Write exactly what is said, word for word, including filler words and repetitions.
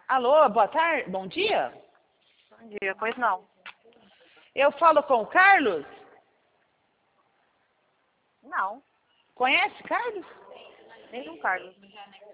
Alô, boa tarde, bom dia. Bom dia, pois não. Eu falo com o Carlos. Não, Conhece Carlos? nenhum Carlos.